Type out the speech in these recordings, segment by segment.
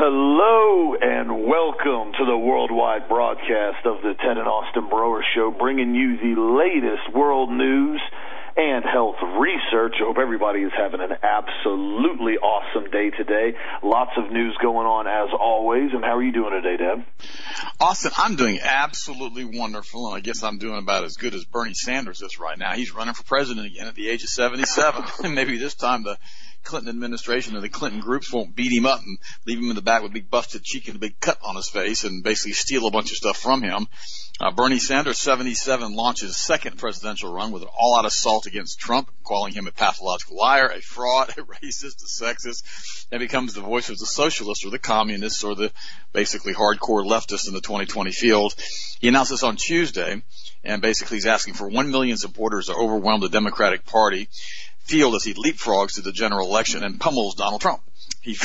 Hello and welcome to the worldwide broadcast of the Ted and Austin Broer Show, bringing you the latest world news and health research. I hope everybody is having an absolutely awesome day today. Lots of news going on as always. And how are you doing today, Deb? Austin, I'm doing absolutely wonderful, and I guess I'm doing about as good as Bernie Sanders is right now. He's running for president again at the age of 77. And maybe this time the Clinton administration and the Clinton groups won't beat him up and leave him in the back with a big busted cheek and a big cut on his face and basically steal a bunch of stuff from him. Bernie Sanders, 77, launches his second presidential run with an all-out assault against Trump, calling him a pathological liar, a fraud, a racist, a sexist, and becomes the voice of the socialists or the communists or the basically hardcore leftists in the 2020 field. He announced this on Tuesday, and basically he's asking for 1 million supporters to overwhelm the Democratic Party field as he leapfrogs to the general election and pummels Donald Trump. He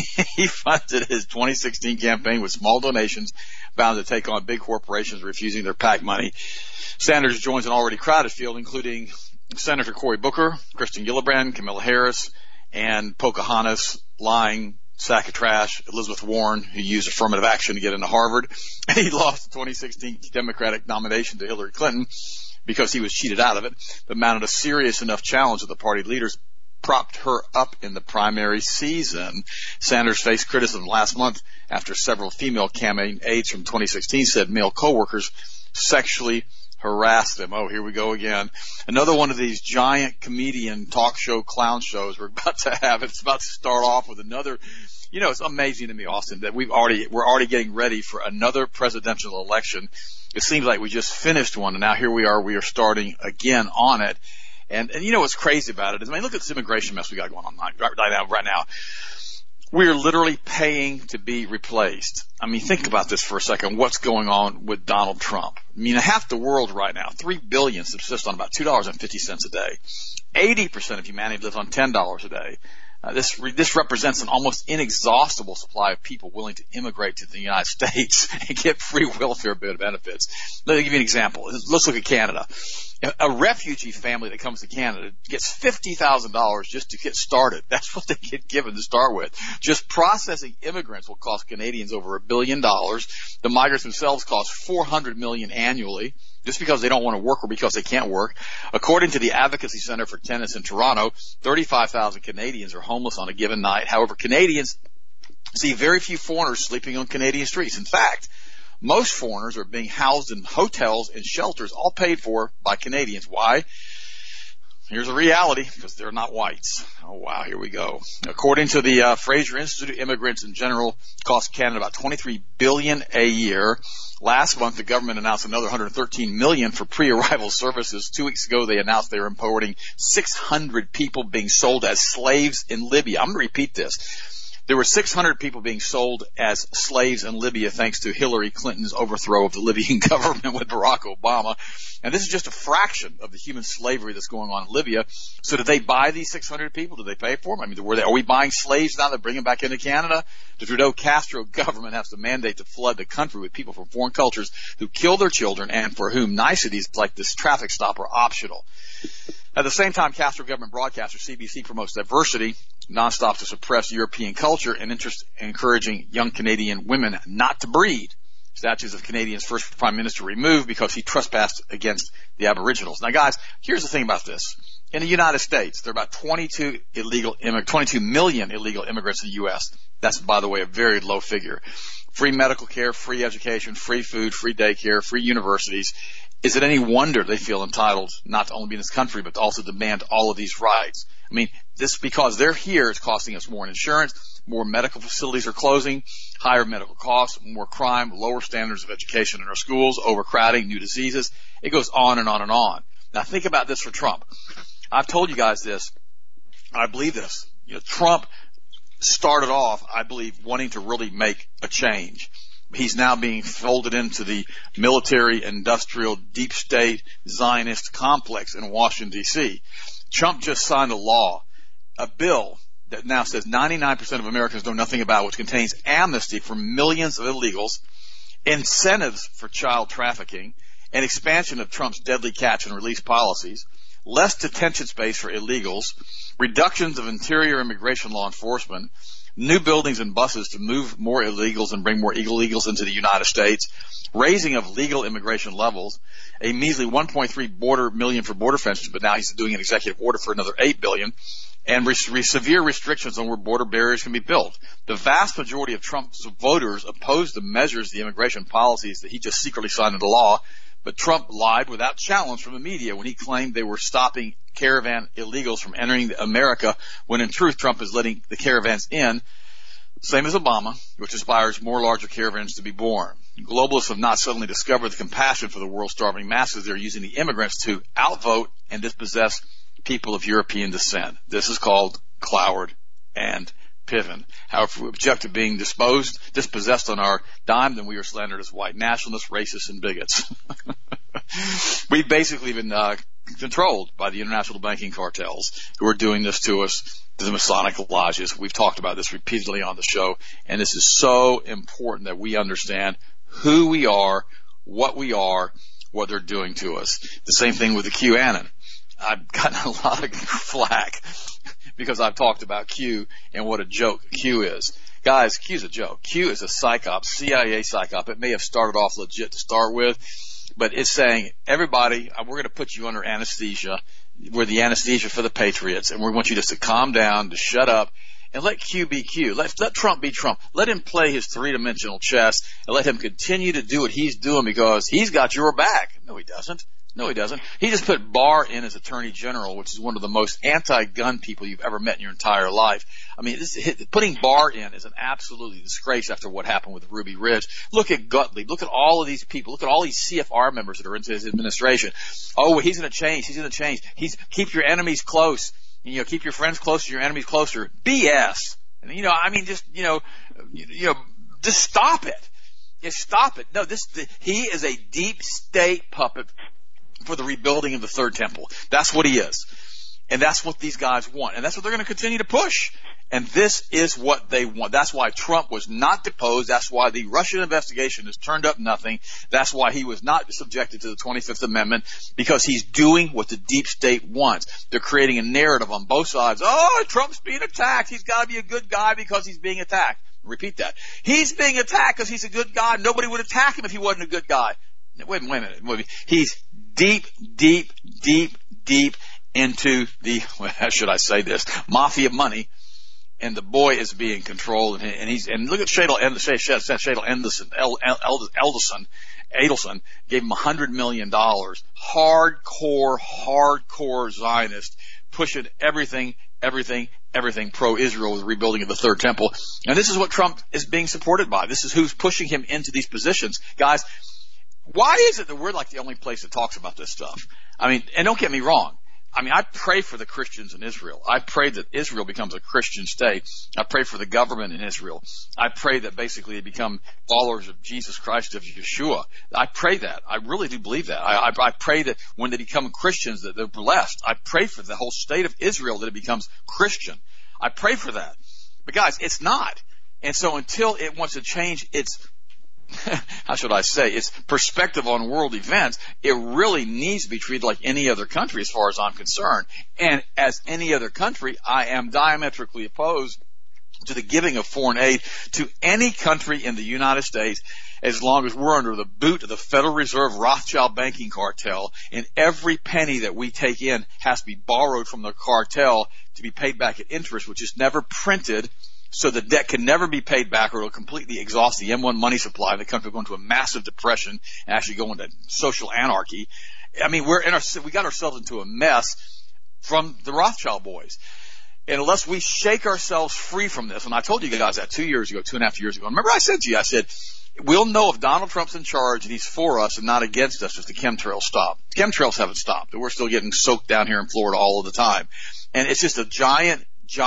funded his 2016 campaign with small donations bound to take on big corporations refusing their PAC money. Sanders joins an already crowded field, including Senator Cory Booker, Kristen Gillibrand, Kamala Harris, and Pocahontas, lying sack of trash, Elizabeth Warren, who used affirmative action to get into Harvard. And he lost the 2016 Democratic nomination to Hillary Clinton because he was cheated out of it, but mounted a serious enough challenge that the party leaders propped her up in the primary season. Sanders faced criticism last month after several female campaign aides from 2016 said male coworkers sexually harassed him. Oh, here we go again. Another one of these giant comedian talk show clown shows we're about to have. It's about to start off with another. You know, it's amazing to me, Austin, that we're already getting ready for another presidential election. It seems like we just finished one, and now here we are starting again on it. And you know what's crazy about it is, I mean, look at this immigration mess we got going on right now. We're literally paying to be replaced. I mean, think about this for a second. What's going on with Donald Trump? I mean, half the world right now, 3 billion, subsists on about $2.50 a day. 80% of humanity lives on $10 a day. This represents an almost inexhaustible supply of people willing to immigrate to the United States and get free welfare benefits. Let me give you an example. Let's look at Canada. A refugee family that comes to Canada gets $50,000 just to get started. That's what they get given to start with. Just processing immigrants will cost Canadians over $1 billion. The migrants themselves cost $400 million annually, just because they don't want to work or because they can't work. According to the Advocacy Center for Tenants in Toronto, 35,000 Canadians are homeless on a given night. However, Canadians see very few foreigners sleeping on Canadian streets. In fact, most foreigners are being housed in hotels and shelters, all paid for by Canadians. Why? Here's a reality, because they're not whites. Oh, wow, here we go. According to the Fraser Institute, immigrants in general cost Canada about $23 billion a year. Last month, the government announced another $113 million for pre-arrival services. 2 weeks ago, they announced they were importing 600 people being sold as slaves in Libya. I'm going to repeat this. There were 600 people being sold as slaves in Libya thanks to Hillary Clinton's overthrow of the Libyan government with Barack Obama. And this is just a fraction of the human slavery that's going on in Libya. So did they buy these 600 people? Did they pay for them? I mean, are we buying slaves now that bring them back into Canada? The Trudeau-Castro government has to mandate to flood the country with people from foreign cultures who kill their children and for whom niceties like this traffic stop are optional. At the same time, Castro government broadcaster CBC promotes diversity nonstop to suppress European culture and interest in encouraging young Canadian women not to breed. Statues of Canadian's first prime minister removed because he trespassed against the Aboriginals. Now, guys, here's the thing about this. In the United States, there are about 22 million illegal immigrants in the U.S. That's, by the way, a very low figure. Free medical care, free education, free food, free daycare, free universities. Is it any wonder they feel entitled not to only be in this country, but to also demand all of these rights? I mean, this, because they're here, it's costing us more in insurance, more medical facilities are closing, higher medical costs, more crime, lower standards of education in our schools, overcrowding, new diseases. It goes on and on and on. Now think about this for Trump. I've told you guys this. I believe this. You know, Trump started off, I believe, wanting to really make a change. He's now being folded into the military, industrial, deep state, Zionist complex in Washington, D.C. Trump just signed a bill that now says 99% of Americans know nothing about, which contains amnesty for millions of illegals, incentives for child trafficking, an expansion of Trump's deadly catch and release policies, less detention space for illegals, reductions of interior immigration law enforcement, new buildings and buses to move more illegals and bring more illegals into the United States, raising of legal immigration levels, a measly 1.3 million for border fences, but now he's doing an executive order for another 8 billion, and severe restrictions on where border barriers can be built. The vast majority of Trump's voters opposed the measures, the immigration policies that he just secretly signed into law, but Trump lied without challenge from the media when he claimed they were stopping caravan illegals from entering America, when in truth Trump is letting the caravans in, same as Obama, which inspires more larger caravans to be born. Globalists have not suddenly discovered the compassion for the world's starving masses. They're using the immigrants to outvote and dispossess people of European descent. This is called Cloward and Piven. However, if we object to being dispossessed on our dime, then we are slandered as white nationalists, racists, and bigots. We've basically been controlled by the international banking cartels who are doing this to us, to the Masonic lodges. We've talked about this repeatedly on the show, and this is so important that we understand who we are, what they're doing to us. The same thing with the QAnon. I've gotten a lot of flack because I've talked about Q and what a joke Q is. Guys, Q's a joke. Q is a psyop, CIA psyop. It may have started off legit to start with, but it's saying, everybody, we're going to put you under anesthesia. We're the anesthesia for the patriots, and we want you just to calm down, to shut up, and let Q be Q. Let Trump be Trump. Let him play his three-dimensional chess, and let him continue to do what he's doing because he's got your back. No, he doesn't. No, he doesn't. He just put Barr in as Attorney General, which is one of the most anti-gun people you've ever met in your entire life. I mean, putting Barr in is an absolutely disgrace after what happened with Ruby Ridge. Look at Gottlieb. Look at all of these people. Look at all these CFR members that are into his administration. Oh, he's going to change. He's going to change. Keep your enemies close. Keep your friends closer, your enemies closer. BS. And, just stop it. Just stop it. No, he is a deep state puppet for the rebuilding of the Third Temple. That's what he is. And that's what these guys want. And that's what they're going to continue to push. And this is what they want. That's why Trump was not deposed. That's why the Russian investigation has turned up nothing. That's why he was not subjected to the 25th Amendment, because he's doing what the deep state wants. They're creating a narrative on both sides. Oh, Trump's being attacked. He's got to be a good guy because he's being attacked. Repeat that. He's being attacked because he's a good guy. Nobody would attack him if he wasn't a good guy. Wait a minute. He's deep into the, how should I say this, mafia money, and the boy is being controlled, and look at Shadle Adelson gave him $100 million, hardcore Zionist, pushing everything pro-Israel with the rebuilding of the Third Temple. And this is what Trump is being supported by. This is who's pushing him into these positions. Guys, why is it that we're like the only place that talks about this stuff? I mean, and don't get me wrong. I mean, I pray for the Christians in Israel. I pray that Israel becomes a Christian state. I pray for the government in Israel. I pray that basically they become followers of Jesus Christ, of Yeshua. I pray that. I really do believe that. I pray that when they become Christians that they're blessed. I pray for the whole state of Israel that it becomes Christian. I pray for that. But guys, it's not. And so until it wants to change its how should I say, its perspective on world events, it really needs to be treated like any other country as far as I'm concerned. And as any other country, I am diametrically opposed to the giving of foreign aid to any country in the United States as long as we're under the boot of the Federal Reserve Rothschild banking cartel, and every penny that we take in has to be borrowed from the cartel to be paid back at interest, which is never printed. So the debt can never be paid back, or it'll completely exhaust the M1 money supply. The country will go into a massive depression and actually go into social anarchy. I mean, we got ourselves into a mess from the Rothschild boys. And unless we shake ourselves free from this, and I told you guys that 2.5 years ago. Remember I said to you, I said, we'll know if Donald Trump's in charge and he's for us and not against us if the chemtrails stop. The chemtrails haven't stopped. We're still getting soaked down here in Florida all of the time. And it's just a giant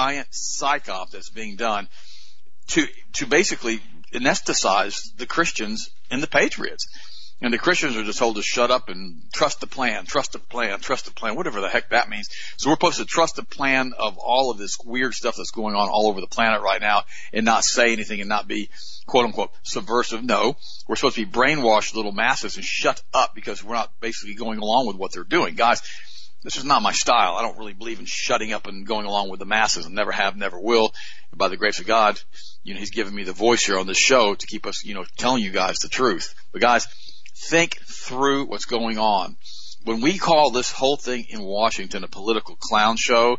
psyop that's being done to basically anesthetize the Christians and the patriots. And the Christians are just told to shut up and trust the plan, whatever the heck that means. So we're supposed to trust the plan of all of this weird stuff that's going on all over the planet right now and not say anything and not be, quote unquote, subversive. No, we're supposed to be brainwashed little masses and shut up because we're not basically going along with what they're doing. Guys, This is not my style. I don't really believe in shutting up and going along with the masses, and never have, never will. And by the grace of God, he's given me the voice here on this show to keep us, telling you guys the truth. But guys, think through what's going on. When we call this whole thing in Washington a political clown show,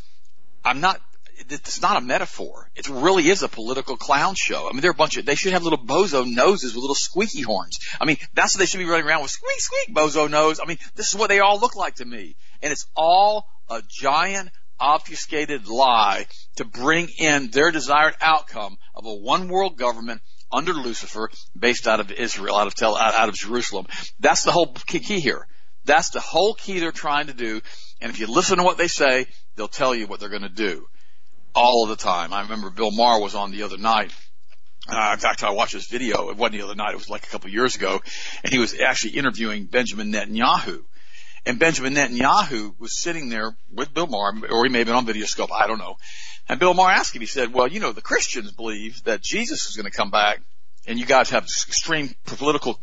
it's not a metaphor. It really is a political clown show. I mean, they should have little bozo noses with little squeaky horns. I mean, that's what they should be running around with. Squeak, squeak, bozo nose. I mean, this is what they all look like to me. And it's all a giant obfuscated lie to bring in their desired outcome of a one world government under Lucifer, based out of Israel, out of Jerusalem. That's the whole key here. That's the whole key they're trying to do. And if you listen to what they say, they'll tell you what they're going to do all of the time. I remember Bill Maher was on the other night. In fact, I watched this video. It wasn't the other night. It was like a couple of years ago. And he was actually interviewing Benjamin Netanyahu. And Benjamin Netanyahu was sitting there with Bill Maher, or he may have been on Videoscope, I don't know. And Bill Maher asked him, he said, well, the Christians believe that Jesus is going to come back, and you guys have extreme political,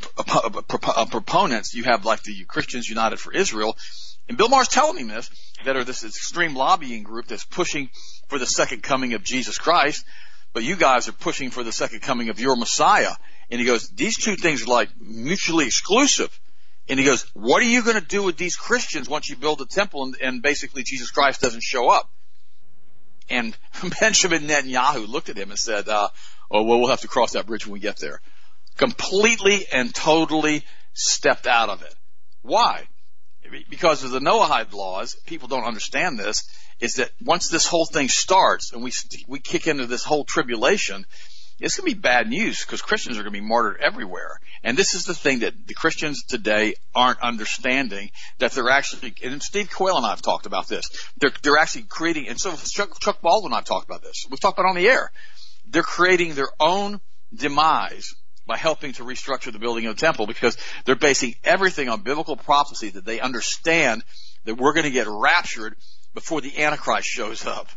proponents. You have like the Christians United for Israel. And Bill Maher's telling him this, that are this extreme lobbying group that's pushing for the second coming of Jesus Christ, but you guys are pushing for the second coming of your Messiah. And he goes, these two things are like mutually exclusive. And he goes, what are you going to do with these Christians once you build a temple and basically Jesus Christ doesn't show up? And Benjamin Netanyahu looked at him and said, we'll have to cross that bridge when we get there. Completely and totally stepped out of it. Why? Because of the Noahide laws, people don't understand this, is that once this whole thing starts and we kick into this whole tribulation, it's going to be bad news because Christians are going to be martyred everywhere. And this is the thing that the Christians today aren't understanding, that they're actually, and Steve Quayle and I have talked about this, they're actually creating, and so Chuck Baldwin and I have talked about this. We've talked about it on the air. They're creating their own demise by helping to restructure the building of the temple, because they're basing everything on biblical prophecy that they understand that we're going to get raptured before the Antichrist shows up.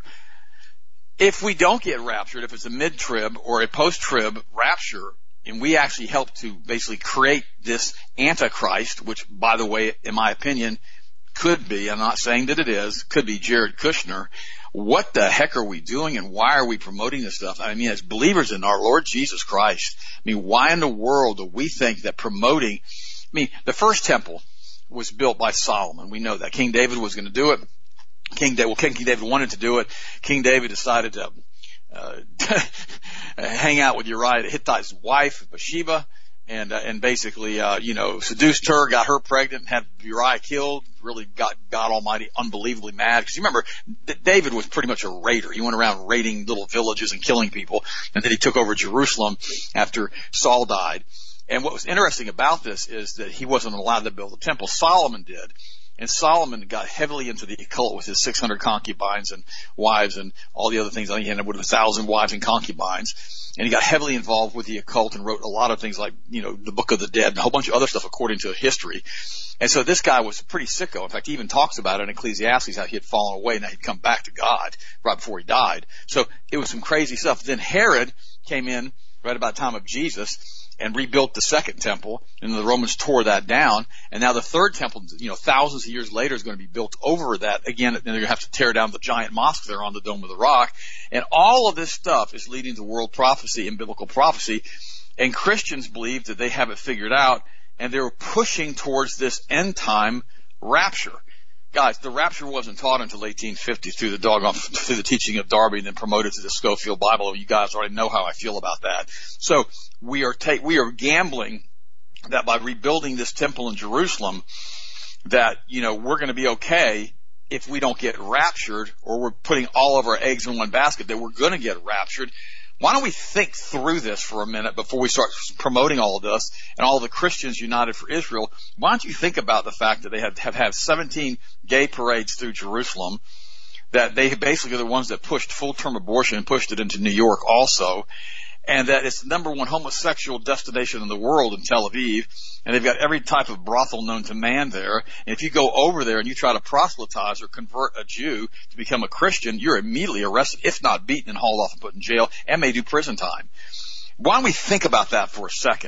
If we don't get raptured, if it's a mid-trib or a post-trib rapture, and we actually help to basically create this Antichrist, which, by the way, in my opinion, could be, I'm not saying that it is, could be Jared Kushner, what the heck are we doing and why are we promoting this stuff? I mean, as believers in our Lord Jesus Christ, I mean, why in the world do we think that promoting, I mean, the first temple was built by Solomon. We know that. King David was going to do it. King David wanted to do it. King David decided to hang out with Uriah the Hittite's wife, Bathsheba, and basically, seduced her, got her pregnant, had Uriah killed, really got God Almighty unbelievably mad. Because you remember, David was pretty much a raider. He went around raiding little villages and killing people, and then he took over Jerusalem after Saul died. And what was interesting about this is that he wasn't allowed to build a temple. Solomon did. And Solomon got heavily into the occult with his 600 concubines and wives and all the other things. I think he ended up with 1,000 wives and concubines. And he got heavily involved with the occult and wrote a lot of things like, the Book of the Dead and a whole bunch of other stuff according to history. And so this guy was pretty sicko. In fact, he even talks about it in Ecclesiastes, how he had fallen away and he'd come back to God right before he died. So it was some crazy stuff. Then Herod came in right about the time of Jesus and rebuilt the second temple, and the Romans tore that down. And now the third temple, thousands of years later, is going to be built over that again. And they're going to have to tear down the giant mosque there on the Dome of the Rock. And all of this stuff is leading to world prophecy and biblical prophecy. And Christians believe that they have it figured out, and they're pushing towards this end time rapture. Guys, the rapture wasn't taught until 1850 through the teaching of Darby and then promoted to the Scofield Bible. You guys already know how I feel about that. So we are gambling that by rebuilding this temple in Jerusalem that, we're going to be okay if we don't get raptured, or we're putting all of our eggs in one basket that we're going to get raptured. Why don't we think through this for a minute before we start promoting all of this and all the Christians United for Israel? Why don't you think about the fact that they have had 17 gay parades through Jerusalem, that they basically are the ones that pushed full-term abortion and pushed it into New York also, and that it's the number one homosexual destination in the world in Tel Aviv, and they've got every type of brothel known to man there. And if you go over there and you try to proselytize or convert a Jew to become a Christian, you're immediately arrested, if not beaten and hauled off and put in jail, and may do prison time. Why don't we think about that for a second?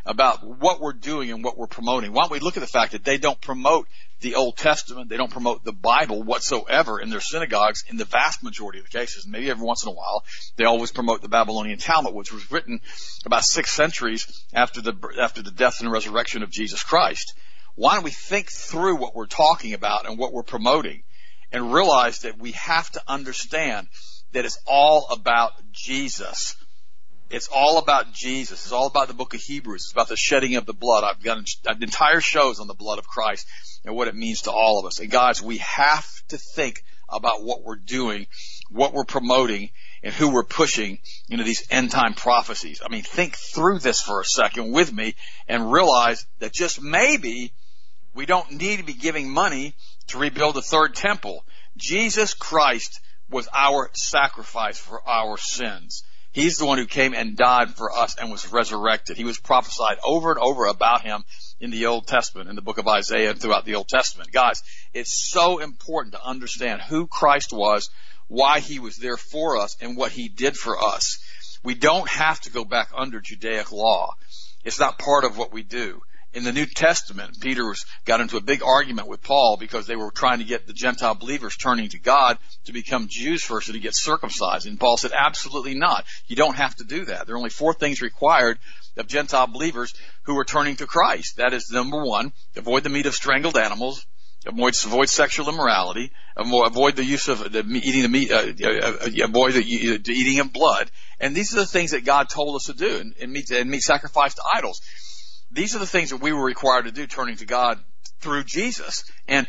about what we're doing and what we're promoting. Why don't we look at the fact that they don't promote the Old Testament, they don't promote the Bible whatsoever in their synagogues in the vast majority of the cases. Maybe every once in a while, they always promote the Babylonian Talmud, which was written about 6 centuries after the death and resurrection of Jesus Christ. Why don't we think through what we're talking about and what we're promoting and realize that we have to understand that it's all about Jesus. It's all about Jesus. It's all about the book of Hebrews. It's about the shedding of the blood. I've got entire shows on the blood of Christ and what it means to all of us. And guys, we have to think about what we're doing, what we're promoting, and who we're pushing into these end-time prophecies. I mean, think through this for a second with me and realize that just maybe we don't need to be giving money to rebuild the third temple. Jesus Christ was our sacrifice for our sins. He's the one who came and died for us and was resurrected. He was prophesied over and over about him in the Old Testament, in the book of Isaiah and throughout the Old Testament. Guys, it's so important to understand who Christ was, why he was there for us, and what he did for us. We don't have to go back under Judaic law. It's not part of what we do. In the New Testament, Peter got into a big argument with Paul because they were trying to get the Gentile believers turning to God to become Jews first and to get circumcised. And Paul said, absolutely not. You don't have to do that. There are only 4 things required of Gentile believers who are turning to Christ. That is, number 1, avoid the meat of strangled animals, avoid sexual immorality, avoid the use of eating the meat, avoid the eating of blood. And these are the things that God told us to do, and meat sacrifice to idols. These are the things that we were required to do turning to God through Jesus. And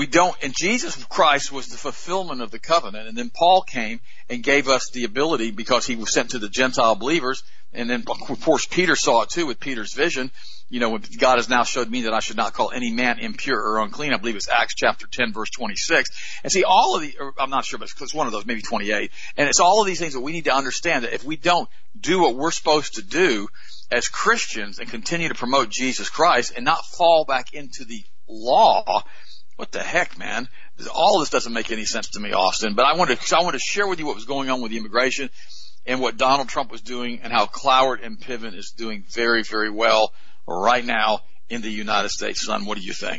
Jesus Christ was the fulfillment of the covenant. And then Paul came and gave us the ability, because he was sent to the Gentile believers. And then, of course, Peter saw it too with Peter's vision. You know, God has now showed me that I should not call any man impure or unclean. I believe it's Acts chapter 10, verse 26. And see, all of I'm not sure, but it's one of those, maybe 28. And it's all of these things that we need to understand, that if we don't do what we're supposed to do as Christians and continue to promote Jesus Christ and not fall back into the law, what the heck, man? All of this doesn't make any sense to me, Austin. But I want to share with you what was going on with the immigration and what Donald Trump was doing, and how Cloward and Piven is doing very, very well right now in the United States. Son, what do you think?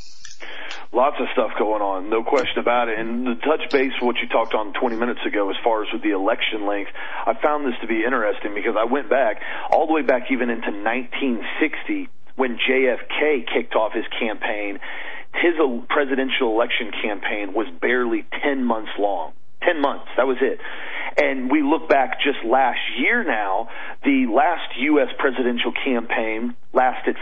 Lots of stuff going on, no question about it. And to touch base with what you talked on 20 minutes ago as far as with the election length, I found this to be interesting because I went back all the way back even into 1960 when JFK kicked off his campaign. His presidential election campaign was barely 10 months long. 10 months, that was it. And we look back just last year now, the last U.S. presidential campaign lasted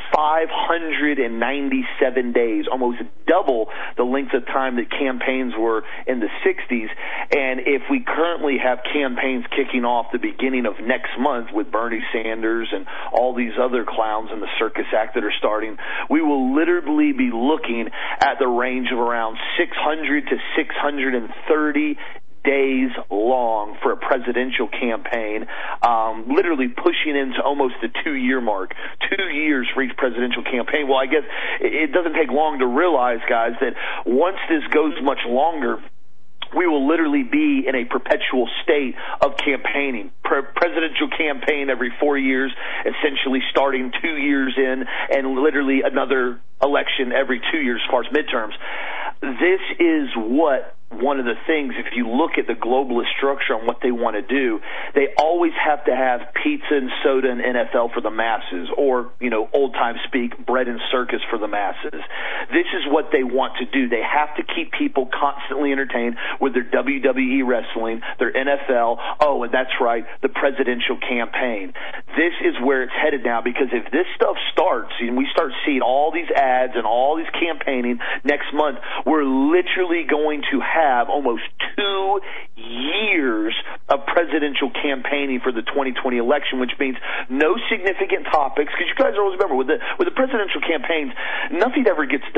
597 days, almost double the length of time that campaigns were in the 60s. And if we currently have campaigns kicking off the beginning of next month with Bernie Sanders and all these other clowns in the circus act that are starting, we will literally be looking at the range of around 600 to 630 days long for a presidential campaign, literally pushing into almost the 2-year mark. 2 years for each presidential campaign. Well, I guess it doesn't take long to realize, guys, that once this goes much longer, we will literally be in a perpetual state of campaigning. Presidential campaign every 4 years, essentially starting 2 years in, and literally another election every 2 years as far as midterms. This is one of the things, if you look at the globalist structure and what they want to do, they always have to have pizza and soda and NFL for the masses, or, old time speak, bread and circus for the masses. This is what they want to do. They have to keep people constantly entertained with their WWE wrestling, their NFL, and that's right, the presidential campaign. This is where it's headed now, because if this stuff starts and we start seeing all these ads and all these campaigning next month, we're literally going to have almost 2 years of presidential campaigning for the 2020 election, which means no significant topics, because you guys always remember, with the presidential campaigns, nothing ever gets done.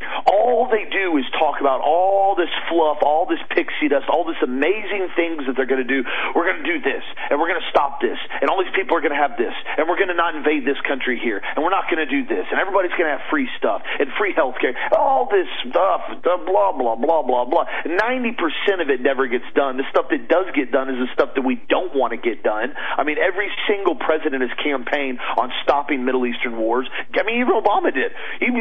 All they do is talk about all this fluff, all this pixie dust, all this amazing things that they're going to do. We're going to do this, and we're going to stop this, and all these people are going to have this, and we're going to not invade this country here, and we're not going to do this, and everybody's going to have free stuff and free health care. All this stuff, blah, blah, blah, blah, blah. 90% of it never gets done. The stuff that does get done is the stuff that we don't want to get done. I mean, every single president has campaigned on stopping Middle Eastern wars. I mean, even Obama did.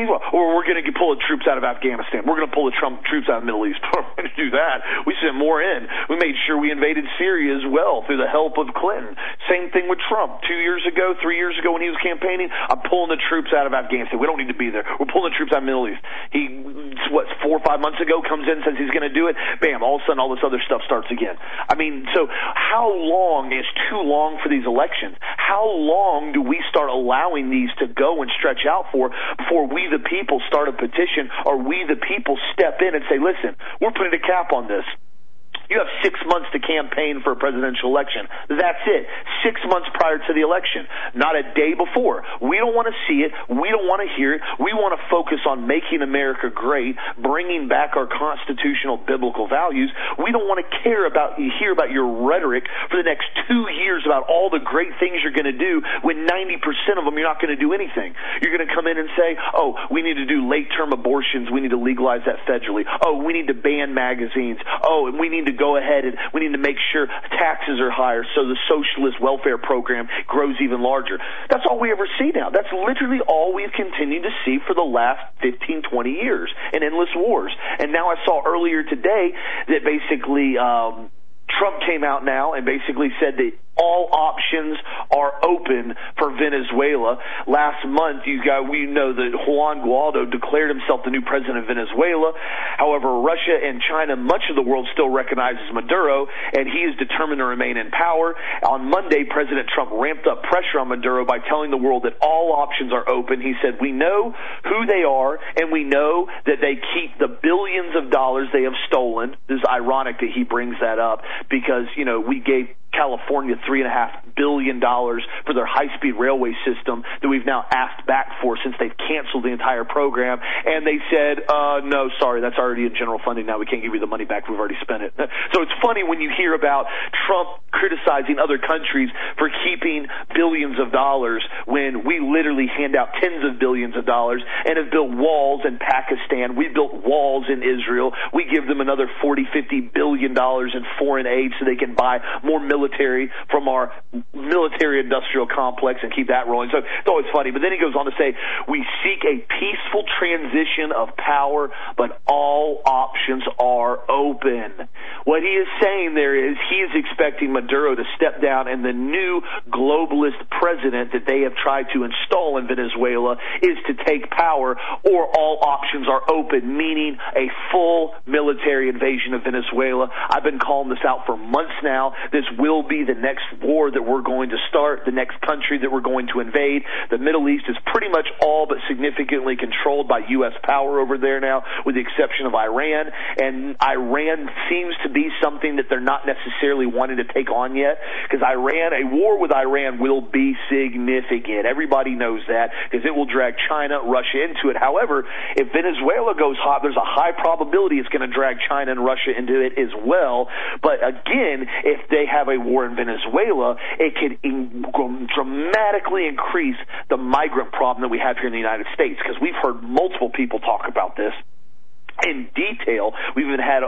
Or we're going to pull the troops out of Afghanistan. We're going to pull the Trump troops out of the Middle East. We're going to do that. We sent more in. We made sure we invaded Syria as well through the help of Clinton. Same thing with Trump. 2 years ago, 3 years ago when he was campaigning, I'm pulling the troops out of Afghanistan. We don't need to be there. We're pulling the troops out of the Middle East. He, 4 or 5 months ago, comes in, says he's going to do it. Bam, all of a sudden all this other stuff starts again. I mean, so how long is too long for these elections? How long do we start allowing these to go and stretch out for before we the people start a petition or we the people step in and say, listen, we're putting a cap on this. You have 6 months to campaign for a presidential election. That's it. 6 months prior to the election, not a day before. We don't want to see it. We don't want to hear it. We want to focus on making America great, bringing back our constitutional biblical values. We don't want to hear about your rhetoric for the next 2 years about all the great things you're going to do when 90% of them you're not going to do anything. You're going to come in and say, oh, we need to do late-term abortions. We need to legalize that federally. Oh, we need to ban magazines. Oh, and we need to go ahead and we need to make sure taxes are higher so the socialist welfare program grows even larger. That's all we ever see now. That's literally all we've continued to see for the last 15, 20 years in endless wars. And now I saw earlier today that basically Trump came out now and basically said that all options are open for Venezuela. Last month, we know that Juan Guaido declared himself the new president of Venezuela. However, Russia and China, much of the world still recognizes Maduro, and he is determined to remain in power. On Monday, President Trump ramped up pressure on Maduro by telling the world that all options are open. He said, we know who they are, and we know that they keep the billions of dollars they have stolen. This is ironic that he brings that up because, we gave California $3.5 billion for their high-speed railway system that we've now asked back for since they've canceled the entire program. And they said, no, sorry, that's already in general funding now. We can't give you the money back. We've already spent it. So it's funny when you hear about Trump criticizing other countries for keeping billions of dollars when we literally hand out tens of billions of dollars and have built walls in Pakistan. We built walls in Israel. We give them another $40-50 billion in foreign aid so they can buy more military from our military-industrial complex and keep that rolling. So it's always funny. But then he goes on to say, we seek a peaceful transition of power, but all options are open. What he is saying there is he is expecting Maduro to step down, and the new globalist president that they have tried to install in Venezuela is to take power, or all options are open, meaning a full military invasion of Venezuela. I've been calling this out for months now. This will be the next war that we're going to start, the next country that we're going to invade. The Middle East is pretty much all but significantly controlled by U.S. power over there now, with the exception of Iran. And Iran seems to be something that they're not necessarily wanting to take on yet, because a war with Iran will be significant. Everybody knows that, because it will drag China, Russia into it. However, if Venezuela goes hot, there's a high probability it's going to drag China and Russia into it as well. But again, if they have a war in Venezuela, it could dramatically increase the migrant problem that we have here in the United States, because we've heard multiple people talk about this in detail. We've even had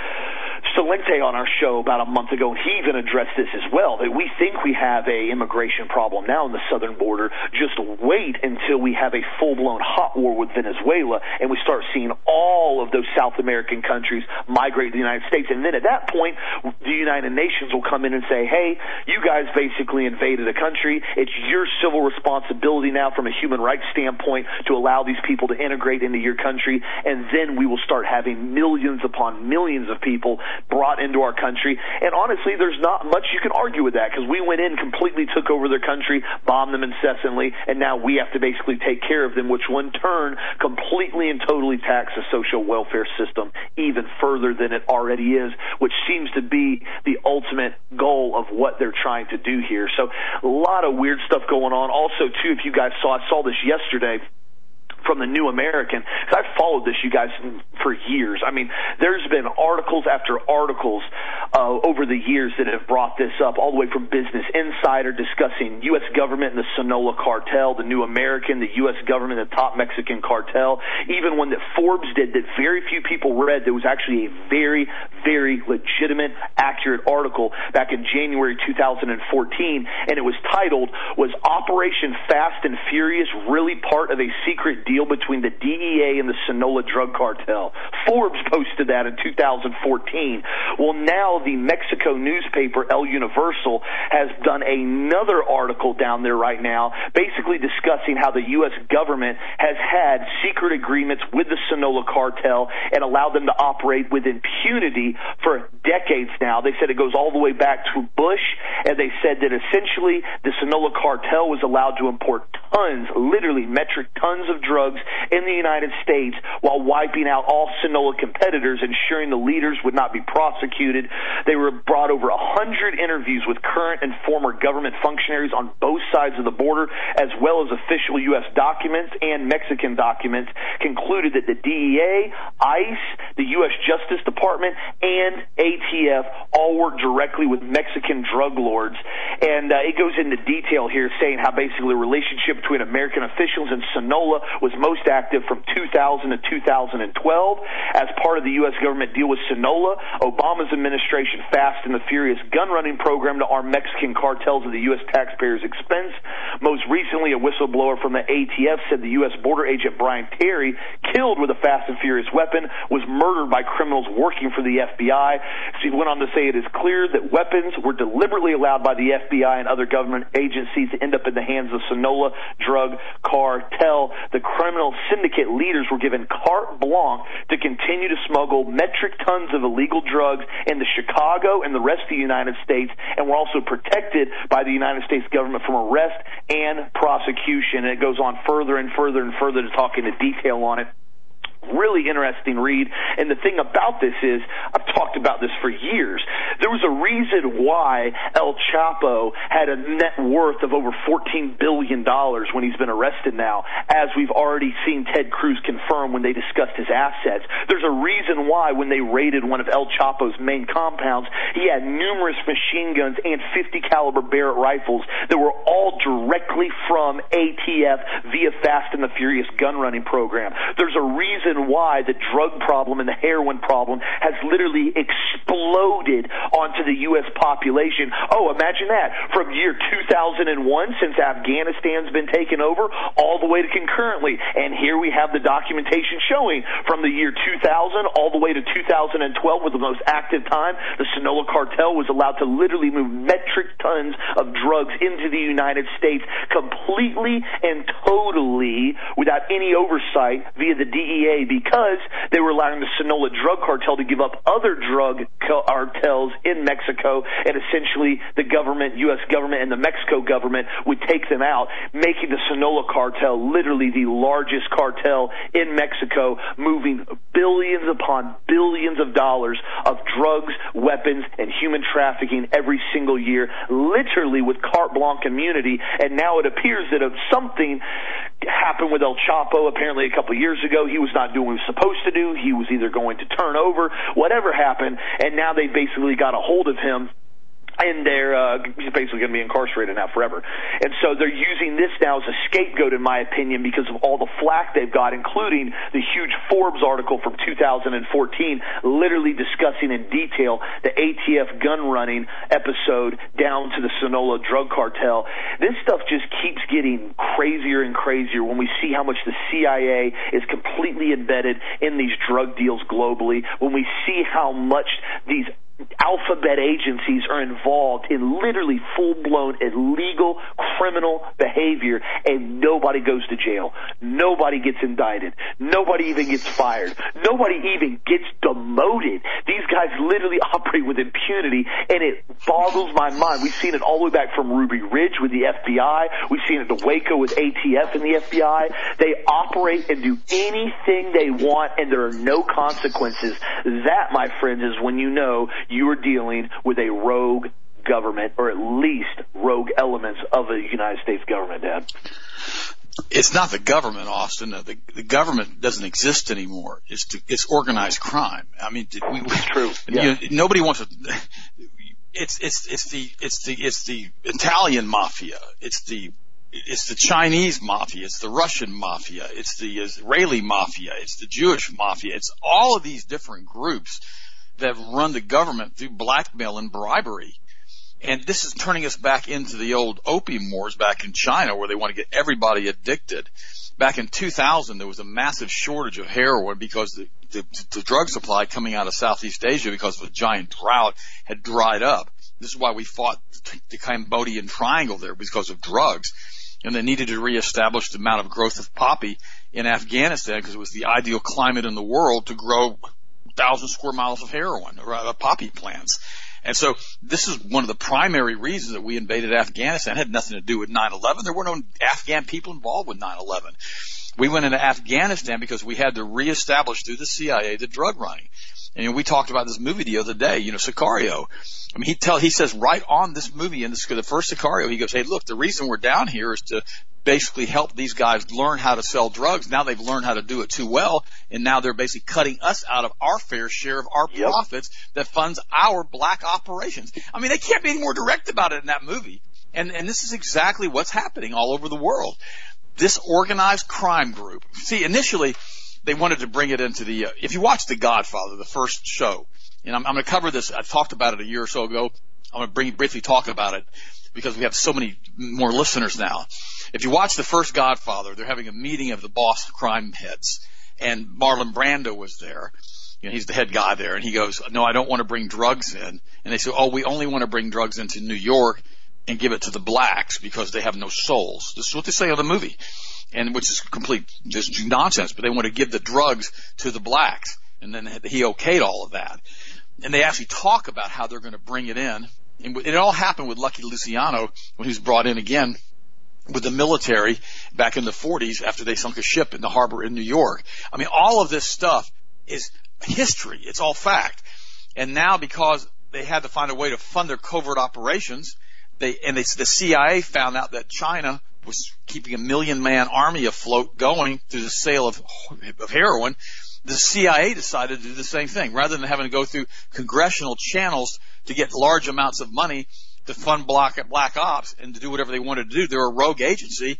Celente on our show about a month ago, and he even addressed this as well, that we think we have a immigration problem now in the southern border. Just wait until we have a full-blown hot war with Venezuela, and we start seeing all of those South American countries migrate to the United States. And then at that point, the United Nations will come in and say, hey, you guys basically invaded a country. It's your civil responsibility now from a human rights standpoint to allow these people to integrate into your country, and then we will start having millions upon millions of people brought into our country. And honestly, there's not much you can argue with that, because we went in, completely took over their country, bombed them incessantly, and now we have to basically take care of them, which will in turn completely and totally tax the social welfare system even further than it already is, which seems to be the ultimate goal of what they're trying to do here. So a lot of weird stuff going on. Also, too, if you guys saw, I saw this yesterday from the New American, because I've followed this, you guys, for years. I mean, there's been articles after articles over the years that have brought this up, all the way from Business Insider discussing U.S. government and the Sinaloa cartel, the New American, the U.S. government, the top Mexican cartel, even one that Forbes did that very few people read that was actually a very, very legitimate, accurate article back in January 2014, and it was titled, "Was Operation Fast and Furious Really Part of a Secret Deal Between the DEA and the Sinaloa Drug Cartel?" Forbes posted that in 2014. Well, now the Mexico newspaper El Universal has done another article down there right now, basically discussing how the U.S. government has had secret agreements with the Sinaloa cartel and allowed them to operate with impunity for decades now. They said it goes all the way back to Bush, and they said that essentially the Sinaloa cartel was allowed to import tons, literally metric tons of drugs in the United States while wiping out all Sinaloa competitors, ensuring the leaders would not be prosecuted. They were brought over 100 interviews with current and former government functionaries on both sides of the border, as well as official U.S. documents and Mexican documents, concluded that the DEA, ICE, the U.S. Justice Department, and ATF all work directly with Mexican drug lords. And it goes into detail here, saying how basically the relationship between American officials and Sinaloa was most active from 2000 to 2012. As part of the U.S. government deal with Sinaloa, Obama's administration fast and the furious gun-running program to arm Mexican cartels at the U.S. taxpayers' expense. Most recently, a whistleblower from the ATF said the U.S. border agent Brian Terry, killed with a fast and furious weapon, was murdered by criminals working for the FBI. She went on to say it is clear that weapons were deliberately allowed by the FBI and other government agencies to end up in the hands of Sinaloa drug cartel. The criminal syndicate leaders were given carte blanche to continue to smuggle metric tons of illegal drugs into Chicago and the rest of the United States, and were also protected by the United States government from arrest and prosecution. And it goes on further and further and further to talk into detail on it. Really interesting read. And the thing about this is, I've talked about this for years. There was a reason why El Chapo had a net worth of over $14 billion when he's been arrested now, as we've already seen Ted Cruz confirm when they discussed his assets. There's a reason why when they raided one of El Chapo's main compounds, he had numerous machine guns and 50 caliber Barrett rifles that were all directly from ATF via Fast and the Furious gun running program. There's a reason why the drug problem and the heroin problem has literally exploded onto the U.S. population. Oh, imagine that. From year 2001, since Afghanistan's been taken over, all the way to concurrently. And here we have the documentation showing from the year 2000 all the way to 2012, with the most active time, the Sinaloa cartel was allowed to literally move metric tons of drugs into the United States completely and totally without any oversight via the DEA, because they were allowing the Sinaloa drug cartel to give up other drug cartels in Mexico, and essentially the government, U.S. government, and the Mexico government would take them out, making the Sinaloa cartel literally the largest cartel in Mexico, moving billions upon billions of dollars of drugs, weapons, and human trafficking every single year, literally with carte blanche immunity. And now it appears that if something happened with El Chapo apparently a couple of years ago, he was not doing what he was supposed to do. He was either going to turn over, whatever happened, and now they basically got a hold of him. And he's basically going to be incarcerated now forever. And so they're using this now as a scapegoat, in my opinion, because of all the flack they've got, including the huge Forbes article from 2014, literally discussing in detail the ATF gun running episode down to the Sinaloa drug cartel. This stuff just keeps getting crazier and crazier when we see how much the CIA is completely embedded in these drug deals globally, when we see how much these alphabet agencies are involved in literally full-blown illegal criminal behavior, and nobody goes to jail. Nobody gets indicted. Nobody even gets fired. Nobody even gets demoted. These guys literally operate with impunity, and it boggles my mind. We've seen it all the way back from Ruby Ridge with the FBI. We've seen it at Waco with ATF and the FBI. They operate and do anything they want, and there are no consequences. That, my friends, is when you know you are dealing with a rogue government, or at least rogue elements of the United States government, Dad? It's not the government, Austin. The government doesn't exist anymore. It's organized crime. I mean, it's true. Yeah. Nobody wants to. It's the Italian mafia. It's the Chinese mafia. It's the Russian mafia. It's the Israeli mafia. It's the Jewish mafia. It's all of these different groups that run the government through blackmail and bribery. And this is turning us back into the old opium wars back in China, where they want to get everybody addicted. Back in 2000, there was a massive shortage of heroin because the drug supply coming out of Southeast Asia because of a giant drought had dried up. This is why we fought the Cambodian Triangle there, because of drugs. And they needed to reestablish the amount of growth of poppy in Afghanistan because it was the ideal climate in the world to grow 1,000 square miles of heroin or poppy plants. And so this is one of the primary reasons that we invaded Afghanistan. It had nothing to do with 9/11. There were no Afghan people involved with 9/11. We went into Afghanistan because we had to reestablish through the CIA the drug running. And we talked about this movie the other day, Sicario. I mean, he says right on this movie, in the first Sicario, he goes, hey, look, the reason we're down here is to basically help these guys learn how to sell drugs. Now they've learned how to do it too well, and now they're basically cutting us out of our fair share of our profits that funds our black operations. I mean, they can't be any more direct about it in that movie. And this is exactly what's happening all over the world. This organized crime group. See, initially, they wanted to bring it into the, if you watch The Godfather, the first show, and I'm going to cover this, I talked about it a year or so ago. I'm going to briefly talk about it because we have so many more listeners now. If you watch the first Godfather, they're having a meeting of the boss crime heads, and Marlon Brando was there. He's the head guy there, and he goes, no, I don't want to bring drugs in. And they say, oh, we only want to bring drugs into New York and give it to the blacks because they have no souls. This is what they say on the movie, and which is just nonsense, but they want to give the drugs to the blacks. And then he okayed all of that. And they actually talk about how they're going to bring it in. And it all happened with Lucky Luciano when he was brought in again with the military back in the 40s after they sunk a ship in the harbor in New York. I mean, all of this stuff is history. It's all fact. And now because they had to find a way to fund their covert operations, the CIA found out that China was keeping a 1 million-man army afloat going through the sale of heroin. The CIA decided to do the same thing. Rather than having to go through congressional channels to get large amounts of money to fund black ops and to do whatever they wanted to do, they're a rogue agency.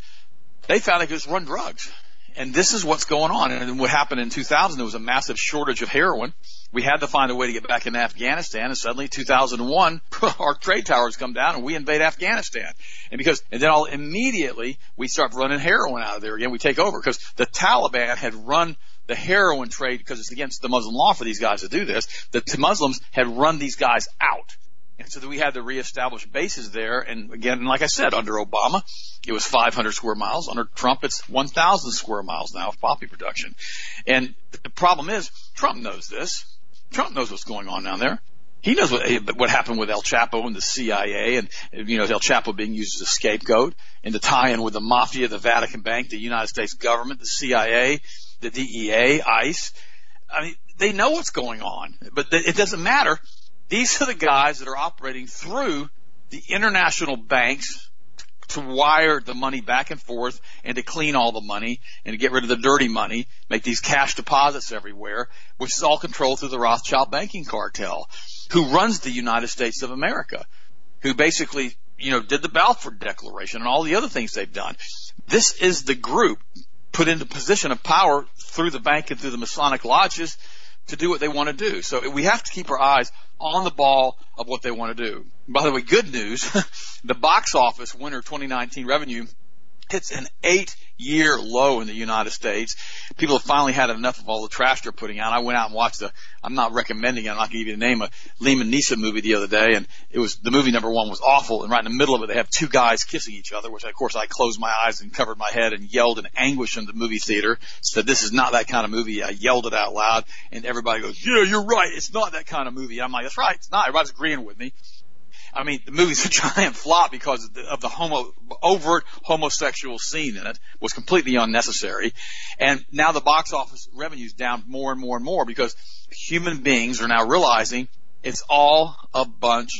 They found they could just run drugs. And this is what's going on. And what happened in 2000, there was a massive shortage of heroin. We had to find a way to get back into Afghanistan, and suddenly 2001, our trade towers come down and we invade Afghanistan. And then immediately we start running heroin out of there again. We take over because the Taliban had run the heroin trade because it's against the Muslim law for these guys to do this. The Muslims had run these guys out. And so we had to reestablish bases there. And again, like I said, under Obama, it was 500 square miles. Under Trump, it's 1,000 square miles now of poppy production. And the problem is, Trump knows this. Trump knows what's going on down there. He knows what happened with El Chapo and the CIA, and El Chapo being used as a scapegoat, and to tie in with the mafia, the Vatican Bank, the United States government, the CIA, the DEA, ICE. I mean, they know what's going on, but it doesn't matter. These are the guys that are operating through the international banks to wire the money back and forth and to clean all the money and to get rid of the dirty money, make these cash deposits everywhere, which is all controlled through the Rothschild banking cartel, who runs the United States of America, who basically, did the Balfour Declaration and all the other things they've done. This is the group put into position of power through the bank and through the Masonic lodges to do what they want to do. So we have to keep our eyes on the ball of what they want to do. By the way, good news, the box office winter 2019 revenue hits an 8-year low in the United States. People have finally had enough of all the trash they're putting out. I went out and watched I'm not recommending it, I'm not going to give you the name, a Liam Neeson movie the other day, and the movie number one was awful, and right in the middle of it they have two guys kissing each other, which of course I closed my eyes and covered my head and yelled in anguish in the movie theater, said this is not that kind of movie. I yelled it out loud, and everybody goes, yeah, you're right, it's not that kind of movie. I'm like, that's right, it's not. Everybody's agreeing with me. I mean, the movie's a giant flop because of the overt homosexual scene in it was completely unnecessary. And now the box office revenue's down more and more and more because human beings are now realizing it's all a bunch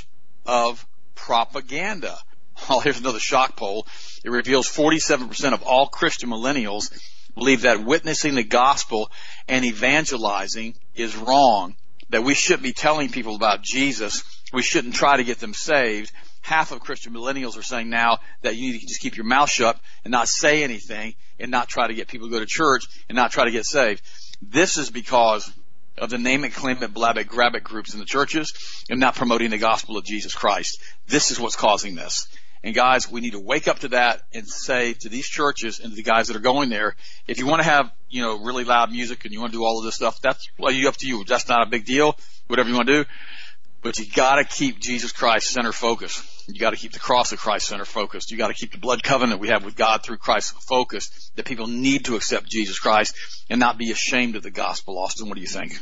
of propaganda. Well, here's another shock poll. It reveals 47% of all Christian millennials believe that witnessing the gospel and evangelizing is wrong, that we shouldn't be telling people about Jesus. We shouldn't try to get them saved. Half of Christian millennials are saying now that you need to just keep your mouth shut and not say anything and not try to get people to go to church and not try to get saved. This is because of the name it, claim it, blab it, grab it groups in the churches and not promoting the gospel of Jesus Christ. This is what's causing this. And guys, we need to wake up to that and say to these churches and to the guys that are going there, if you want to have, really loud music and you want to do all of this stuff, that's up to you. That's not a big deal, whatever you want to do. But you got to keep Jesus Christ center focused. You got to keep the cross of Christ center focused. You got to keep the blood covenant we have with God through Christ focused. That people need to accept Jesus Christ and not be ashamed of the gospel. Austin, what do you think?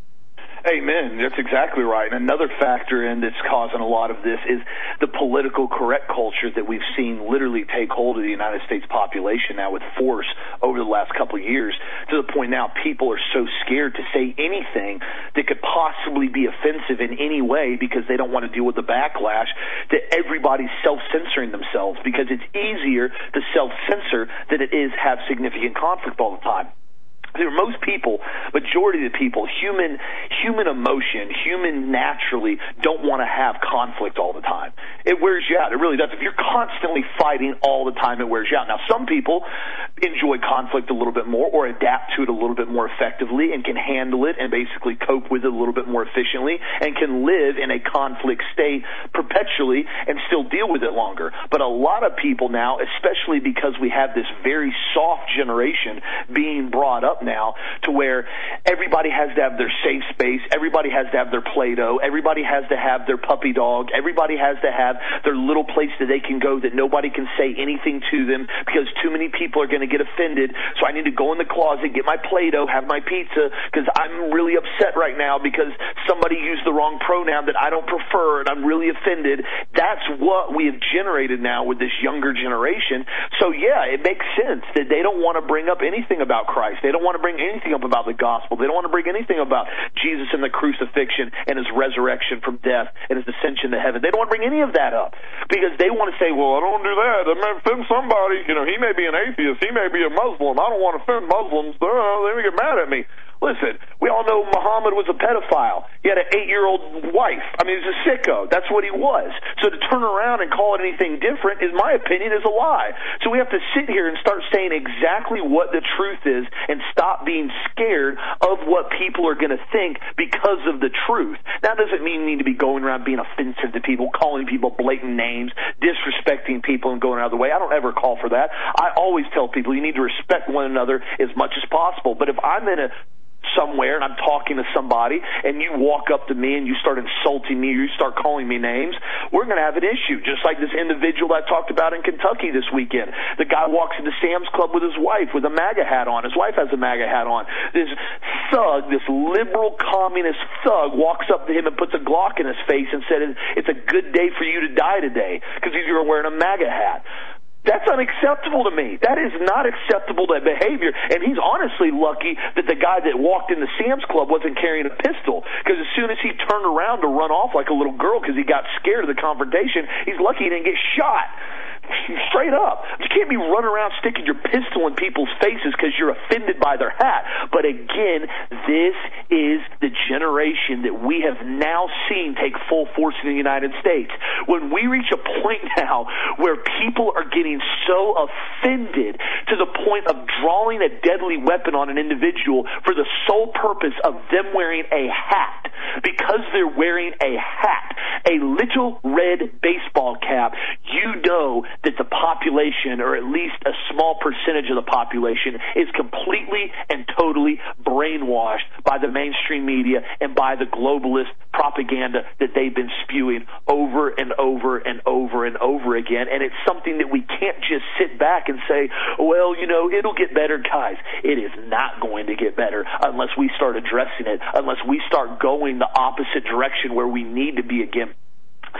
Amen. That's exactly right. And another factor in that's causing a lot of this is the political correct culture that we've seen literally take hold of the United States population now with force over the last couple of years, to the point now people are so scared to say anything that could possibly be offensive in any way because they don't want to deal with the backlash, that everybody's self-censoring themselves because it's easier to self-censor than it is have significant conflict all the time. Most people, majority of the people, human emotion, human naturally don't want to have conflict all the time. It wears you out. It really does. If you're constantly fighting all the time, it wears you out. Now, some people enjoy conflict a little bit more or adapt to it a little bit more effectively and can handle it and basically cope with it a little bit more efficiently and can live in a conflict state perpetually and still deal with it longer. But a lot of people now, especially because we have this very soft generation being brought up now to where everybody has to have their safe space, everybody has to have their Play-Doh, everybody has to have their puppy dog, everybody has to have their little place that they can go that nobody can say anything to them because too many people are going to get offended, so I need to go in the closet, get my Play-Doh, have my pizza because I'm really upset right now because somebody used the wrong pronoun that I don't prefer and I'm really offended. That's what we have generated now with this younger generation. So yeah, it makes sense that they don't want to bring up anything about Christ. They don't want to bring anything up about the gospel. They don't want to bring anything about Jesus and the crucifixion and his resurrection from death and his ascension to heaven. They don't want to bring any of that up because they want to say, well, I don't do that. I may offend somebody. He may be an atheist. He may be a Muslim. I don't want to offend Muslims. They may get mad at me. Listen, we all know Muhammad was a pedophile. He had an 8-year-old wife. I mean, he was a sicko. That's what he was. So to turn around and call it anything different, in my opinion, is a lie. So we have to sit here and start saying exactly what the truth is and stop being scared of what people are going to think because of the truth. That doesn't mean you need to be going around being offensive to people, calling people blatant names, disrespecting people and going out of the way. I don't ever call for that. I always tell people you need to respect one another as much as possible. But if I'm in somewhere and I'm talking to somebody and you walk up to me and you start insulting me or you start calling me names, we're going to have an issue. Just like this individual I talked about in Kentucky this weekend. The guy walks into Sam's Club with his wife with a MAGA hat on. His wife has a MAGA hat on. This thug, this liberal communist thug walks up to him and puts a Glock in his face and said, it's a good day for you to die today because you're wearing a MAGA hat. That's unacceptable to me. That is not acceptable behavior. And he's honestly lucky that the guy that walked into Sam's Club wasn't carrying a pistol. Because as soon as he turned around to run off like a little girl because he got scared of the confrontation, he's lucky he didn't get shot. Straight up. You can't be running around sticking your pistol in people's faces because you're offended by their hat. But again, this is the generation that we have now seen take full force in the United States. When we reach a point now where people are getting so offended to the point of drawing a deadly weapon on an individual for the sole purpose of them wearing a hat, because they're wearing a hat, a little red baseball cap, you know that the population, or at least a small percentage of the population, is completely and totally brainwashed by the mainstream media and by the globalist propaganda that they've been spewing over and over and over and over again. And it's something that we can't just sit back and say, well, it'll get better. Guys, it is not going to get better unless we start addressing it, unless we start going the opposite direction where we need to be again.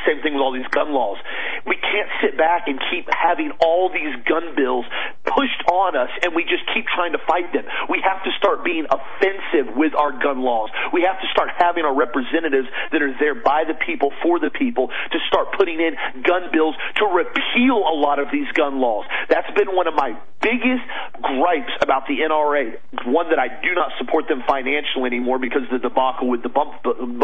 Same thing with all these gun laws. We can't sit back and keep having all these gun bills pushed on us and we just keep trying to fight them. We have to start being offensive with our gun laws. We have to start having our representatives that are there by the people, for the people, to start putting in gun bills to repeal a lot of these gun laws. That's been one of my biggest gripes about the NRA. One, that I do not support them financially anymore because of the debacle with the bump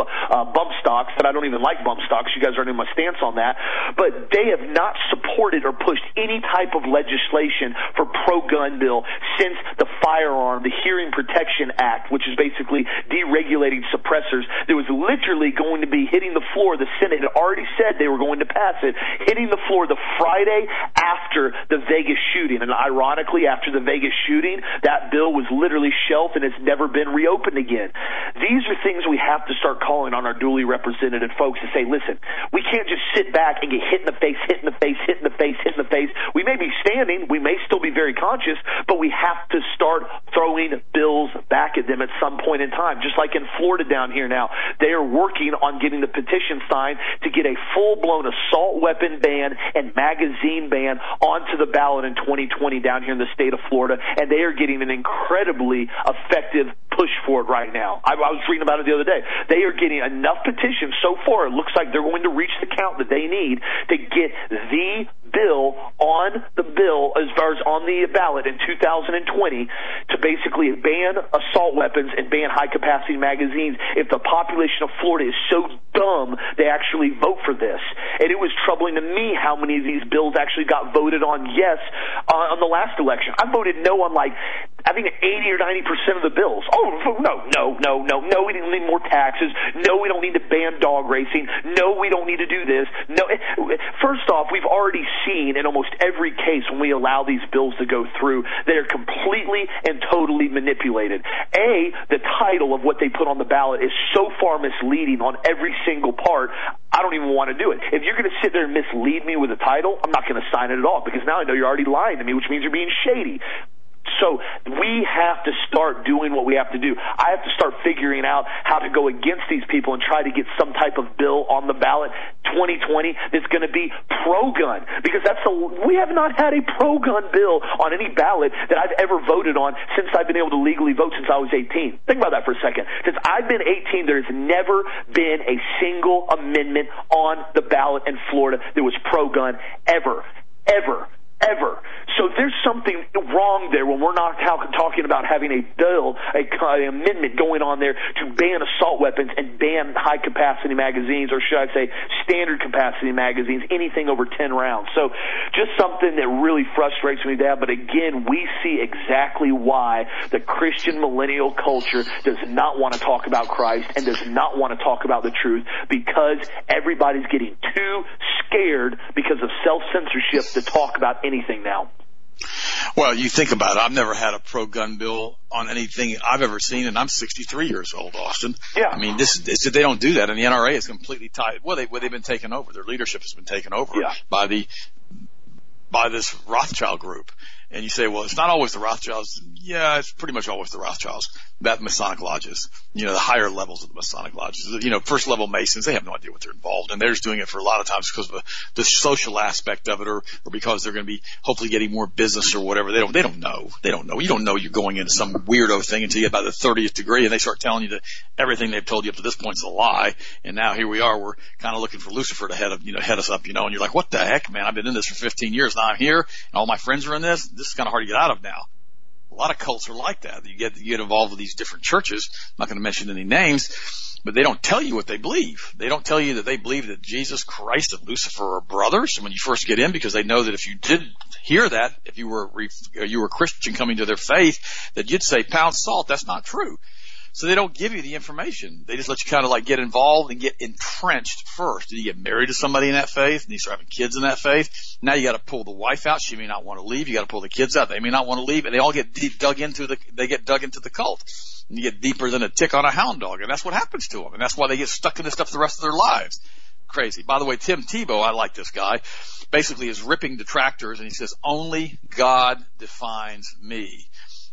stocks, that I don't even like bump stocks. You guys already know my stance on that. But they have not supported or pushed any type of legislation for pro-gun bill since the firearm, the Hearing Protection Act, which is basically deregulating suppressors. There was literally going to be hitting the floor. The Senate had already said they were going to pass it, hitting the floor the Friday after the Vegas shooting. And ironically, after the Vegas shooting, that bill was literally shelved and it's never been reopened again. These are things we have to start calling on our duly represented folks to say, listen, we can't just sit back and get hit in the face, hit in the face, hit in the face, hit in the face. We may be standing, we may still be very conscious, but we have to start throwing bills back at them at some point in time. Just like in Florida down here now, they are working on getting the petition signed to get a full-blown assault weapon ban and magazine ban onto the ballot in 2020 down here in the state of Florida, and they are getting an incredibly effective push for it right now. I was reading about it the other day. They are getting enough petitions so far. It looks like they're going to reach the count that they need to get the bill on the bill, as far as on the ballot in 2020, to basically ban assault weapons and ban high-capacity magazines. If the population of Florida is so dumb, they actually vote for this. And it was troubling to me how many of these bills actually got voted on yes on the last election. I voted no on I think 80 or 90% of the bills. Oh, no, we don't need more taxes. No, we don't need to ban dog racing. No, we don't need to do this. No, first off, we've already seen in almost every case when we allow these bills to go through, they are completely and totally manipulated. The title of what they put on the ballot is so far misleading on every single part, I don't even want to do it. If you're going to sit there and mislead me with a title, I'm not going to sign it at all, because now I know you're already lying to me, which means you're being shady. So we have to start doing what we have to do. I have to start figuring out how to go against these people and try to get some type of bill on the ballot 2020 that's going to be pro-gun, because we have not had a pro-gun bill on any ballot that I've ever voted on since I've been able to legally vote since I was 18. Think about that for a second. Since I've been 18, there has never been a single amendment on the ballot in Florida that was pro-gun ever. So there's something wrong there when we're not talking about having a bill, an amendment going on there to ban assault weapons and ban high-capacity magazines, or should I say standard-capacity magazines, anything over 10 rounds. So just something that really frustrates me, Dad. But again, we see exactly why the Christian millennial culture does not want to talk about Christ and does not want to talk about the truth, because everybody's getting too scared because of self-censorship to talk about anything now. Well, you think about it. I've never had a pro-gun bill on anything I've ever seen, and I'm 63 years old, Austin. Yeah. I mean, they don't do that, and the NRA is completely tied. Well, they've been taken over. Their leadership has been taken over by this Rothschild group. And you say, well, it's not always the Rothschilds. Yeah, it's pretty much always the Rothschilds. That Masonic lodges, the higher levels of the Masonic lodges, first level Masons, they have no idea what they're involved in. They're just doing it for a lot of times because of the social aspect of it, or because they're going to be hopefully getting more business or whatever. They don't know. You don't know you're going into some weirdo thing until you get about the 30th degree, and they start telling you that everything they've told you up to this point is a lie. And now here we are, we're kind of looking for Lucifer to head us up, and you're like, what the heck, man? I've been in this for 15 years. Now I'm here, and all my friends are in this. This is kind of hard to get out of now. A lot of cults are like that. You get involved with these different churches. I'm not going to mention any names, but they don't tell you what they believe. They don't tell you that they believe that Jesus Christ and Lucifer are brothers when you first get in, because they know that if you did hear that, if you were a Christian coming to their faith, that you'd say, pound salt. That's not true. So they don't give you the information. They just let you kind of get involved and get entrenched first. And you get married to somebody in that faith, and you start having kids in that faith. Now you got to pull the wife out. She may not want to leave. You got to pull the kids out. They may not want to leave, and they all get dug into the cult. And you get deeper than a tick on a hound dog, and that's what happens to them. And that's why they get stuck in this stuff the rest of their lives. Crazy. By the way, Tim Tebow, I like this guy, basically is ripping detractors, and he says, only God defines me.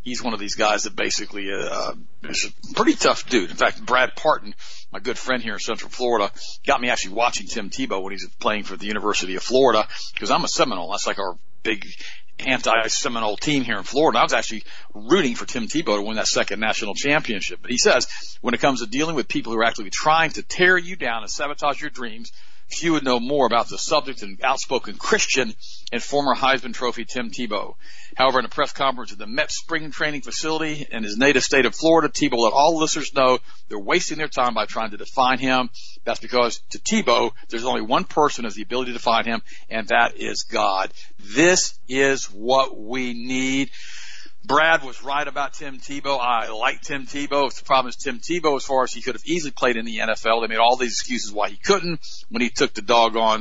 He's one of these guys that basically is a pretty tough dude. In fact, Brad Parton, my good friend here in Central Florida, got me actually watching Tim Tebow when he's playing for the University of Florida, because I'm a Seminole. That's like our big anti-Seminole team here in Florida. I was actually rooting for Tim Tebow to win that second national championship. But he says, when it comes to dealing with people who are actually trying to tear you down and sabotage your dreams, few would know more about the subject than outspoken Christian and former Heisman Trophy Tim Tebow. However, in a press conference at the Met spring training facility in his native state of Florida, Tebow let all listeners know they're wasting their time by trying to define him. That's because to Tebow, there's only one person who has the ability to define him, and that is God. This is what we need. Brad was right about Tim Tebow. I like Tim Tebow. The problem is Tim Tebow, as far as he could have easily played in the NFL. They made all these excuses why he couldn't when he took the doggone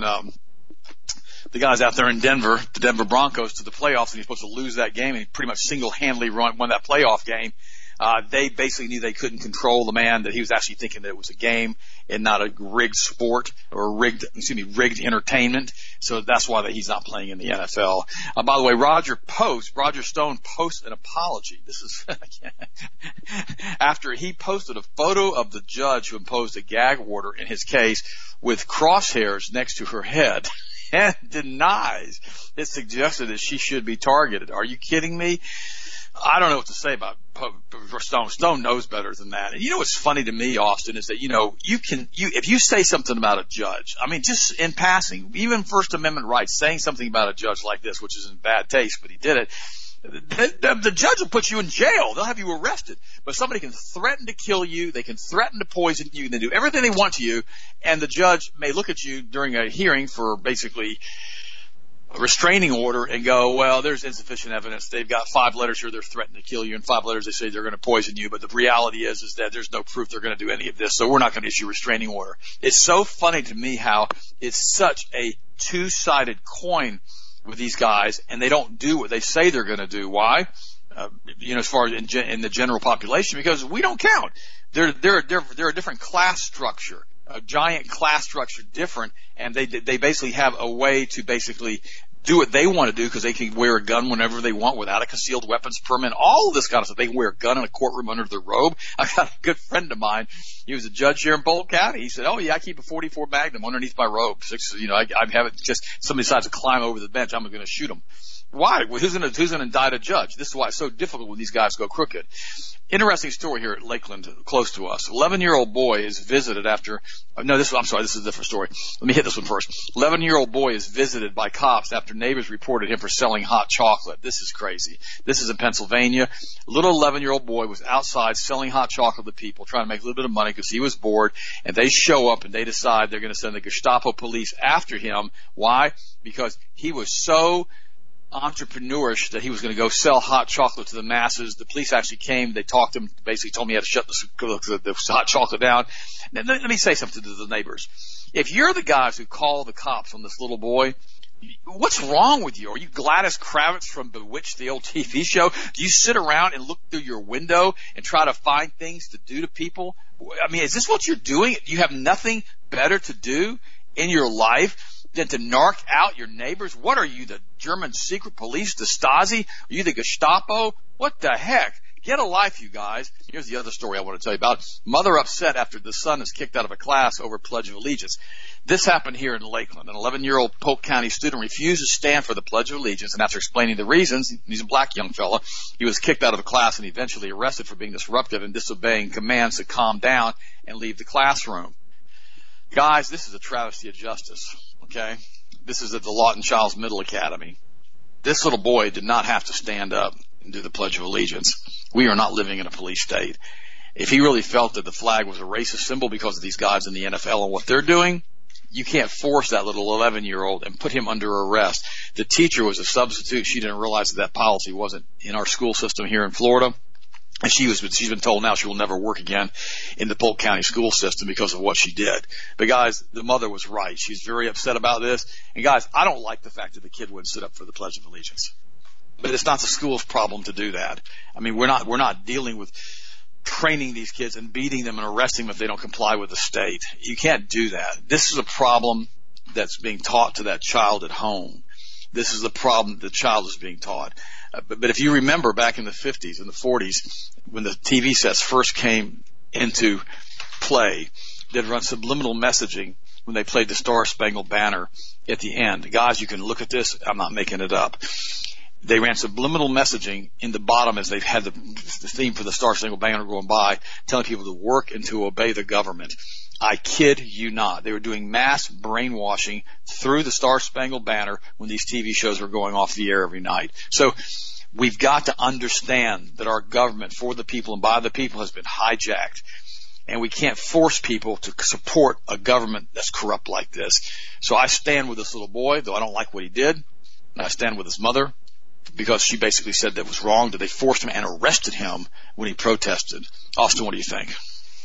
the guys out there in Denver, the Denver Broncos, to the playoffs, and he's supposed to lose that game, and he pretty much single-handedly won that playoff game. They basically knew they couldn't control the man, that he was actually thinking that it was a game and not a rigged sport or rigged entertainment. So that's why he's not playing in the NFL. By the way, Roger Stone posted an apology. This is after he posted a photo of the judge who imposed a gag order in his case with crosshairs next to her head, and denies it suggested that she should be targeted. Are you kidding me? I don't know what to say about Stone. Stone knows better than that. And you know what's funny to me, Austin, is that, if you say something about a judge, I mean, just in passing, even First Amendment rights, saying something about a judge like this, which is in bad taste, but he did it, the judge will put you in jail. They'll have you arrested. But somebody can threaten to kill you. They can threaten to poison you. They do everything they want to you. And the judge may look at you during a hearing for basically a restraining order and go, well, there's insufficient evidence. They've got 5 letters here. They're threatening to kill you. And 5 letters, they say they're going to poison you. But the reality is that there's no proof they're going to do any of this. So we're not going to issue a restraining order. It's so funny to me how it's such a two-sided coin with these guys, and they don't do what they say they're going to do. Why? As far as in the general population, because we don't count. They're a different class structure, a giant class structure, different, and they basically have a way to basically do what they want to do, because they can wear a gun whenever they want without a concealed weapons permit, all of this kind of stuff. They can wear a gun in a courtroom under their robe. I got a good friend of mine. He was a judge here in Polk County. He said, oh, yeah, I keep a .44 Magnum underneath my robe. I have it, just somebody decides to climb over the bench, I'm going to shoot him. Why? Well, who's going to indict a judge? This is why it's so difficult when these guys go crooked. Interesting story here at Lakeland, close to us. 11-year-old boy is visited this is a different story. Let me hit this one first. 11-year-old boy is visited by cops after neighbors reported him for selling hot chocolate. This is crazy. This is in Pennsylvania. A little 11-year-old boy was outside selling hot chocolate to people, trying to make a little bit of money because he was bored, and they show up and they decide they're going to send the Gestapo police after him. Why? Because he was so entrepreneurish that he was going to go sell hot chocolate to the masses. The police actually came. They talked to him, basically told me he had to shut the hot chocolate down. Now, let me say something to the neighbors. If you're the guys who call the cops on this little boy, what's wrong with you? Are you Gladys Kravitz from Bewitched, the old TV show? Do you sit around and look through your window and try to find things to do to people? I mean, is this what you're doing? You have nothing better to do in your life than to narc out your neighbors? What are you, the German secret police, the Stasi? Are you the Gestapo? What the heck? Get a life, you guys. Here's the other story I want to tell you about. Mother upset after the son is kicked out of a class over Pledge of Allegiance. This happened here in Lakeland. An 11-year-old Polk County student refused to stand for the Pledge of Allegiance, and after explaining the reasons, he's a black young fella, he was kicked out of the class and eventually arrested for being disruptive and disobeying commands to calm down and leave the classroom. Guys, this is a travesty of justice. Okay? This is at the Lawton Childs Middle Academy. This little boy did not have to stand up and do the Pledge of Allegiance. We are not living in a police state. If he really felt that the flag was a racist symbol because of these guys in the NFL and what they're doing, you can't force that little 11-year-old and put him under arrest. The teacher was a substitute. She didn't realize that policy wasn't in our school system here in Florida. And she's been told now she will never work again in the Polk County school system because of what she did. But guys, the mother was right. She's very upset about this. And guys, I don't like the fact that the kid wouldn't sit up for the Pledge of Allegiance. But it's not the school's problem to do that. I mean, we're not dealing with training these kids and beating them and arresting them if they don't comply with the state. You can't do that. This is a problem that's being taught to that child at home. This is the problem the child is being taught. But if you remember back in the 50s and the 40s, when the TV sets first came into play, they'd run subliminal messaging when they played the Star Spangled Banner at the end. Guys, you can look at this. I'm not making it up. They ran subliminal messaging in the bottom as they had the theme for the Star Spangled Banner going by, telling people to work and to obey the government. I kid you not. They were doing mass brainwashing through the Star Spangled Banner when these TV shows were going off the air every night. So we've got to understand that our government, for the people and by the people, has been hijacked. And we can't force people to support a government that's corrupt like this. So I stand with this little boy, though I don't like what he did. And I stand with his mother because she basically said that was wrong, that they forced him and arrested him when he protested. Austin, what do you think?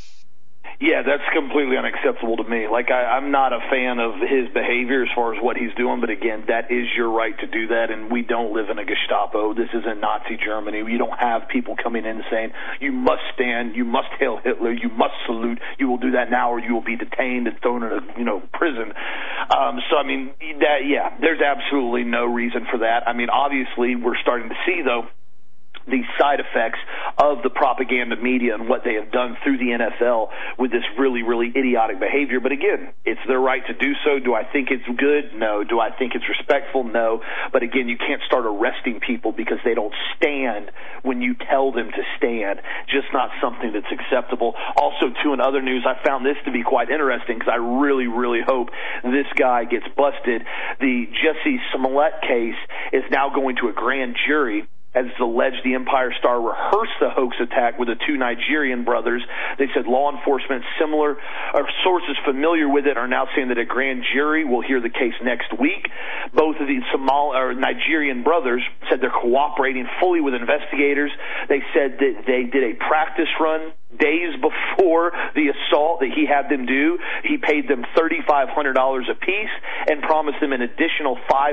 Yeah, that's completely unacceptable to me. Like, I'm not a fan of his behavior as far as what he's doing, but again, that is your right to do that, and we don't live in a Gestapo. This isn't Nazi Germany. You don't have people coming in saying, you must stand, you must hail Hitler, you must salute, you will do that now or you will be detained and thrown in a prison. So, I mean, there's absolutely no reason for that. I mean, obviously, we're starting to see, though, the side effects of the propaganda media and what they have done through the NFL with this really, really idiotic behavior. But again, it's their right to do so. Do I think it's good? No. Do I think it's respectful? No. But again, you can't start arresting people because they don't stand when you tell them to stand. Just not something that's acceptable. Also, too, in other news, I found this to be quite interesting because I really, really hope this guy gets busted. The Jussie Smollett case is now going to a grand jury, as it's alleged the Empire Star rehearsed the hoax attack with the two Nigerian brothers. They said law enforcement, sources familiar with it, are now saying that a grand jury will hear the case next week. Both of these Nigerian brothers said they're cooperating fully with investigators. They said that they did a practice run days before the assault that he had them do. He paid them $3,500 apiece and promised them an additional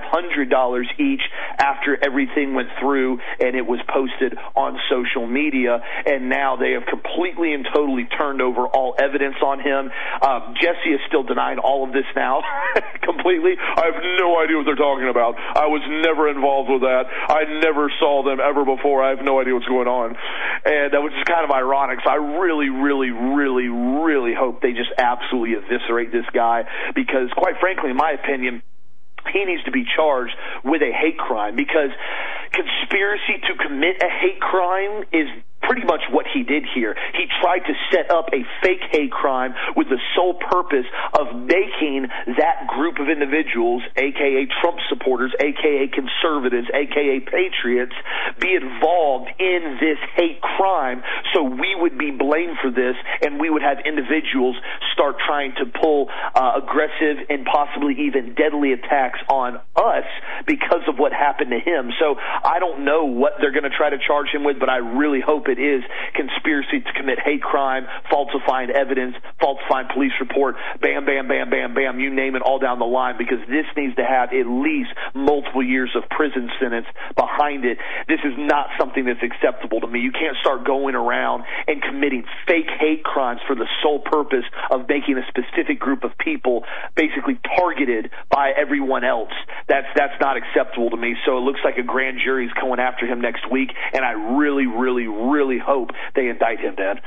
$500 each after everything went through and it was posted on social media. And now they have completely and totally turned over all evidence on him. Jussie is still denying all of this now completely. I have no idea what they're talking about. I was never involved with that. I never saw them ever before. I have no idea what's going on. And that was just kind of ironic. So I really, really, really, really hope they just absolutely eviscerate this guy because, quite frankly, in my opinion, he needs to be charged with a hate crime because conspiracy to commit a hate crime is pretty much what he did here. He tried to set up a fake hate crime with the sole purpose of making that group of individuals, a.k.a. Trump supporters, a.k.a. conservatives, a.k.a. patriots, be involved in this hate crime so we would be blamed for this and we would have individuals start trying to pull aggressive and possibly even deadly attacks on us because of what happened to him. So I don't know what they're going to try to charge him with, but I really hope it is conspiracy to commit hate crime, falsifying evidence, falsifying police report, bam, bam, bam, bam, bam, you name it, all down the line, because this needs to have at least multiple years of prison sentence behind it. This is not something that's acceptable to me. You can't start going around and committing fake hate crimes for the sole purpose of making a specific group of people basically targeted by everyone else. That's not acceptable to me. So it looks like a grand jury's going after him next week, and I really, really, really hope they indict him, Dad.